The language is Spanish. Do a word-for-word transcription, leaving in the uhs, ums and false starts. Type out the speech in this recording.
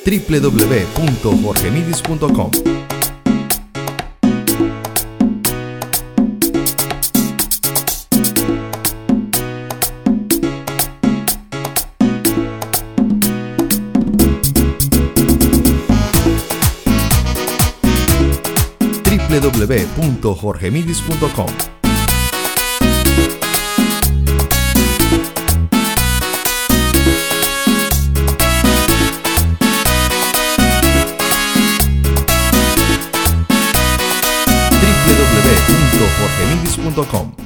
w w w punto jorge midis punto com. w w w punto jorge midis punto com. w w w punto jorge midis punto com.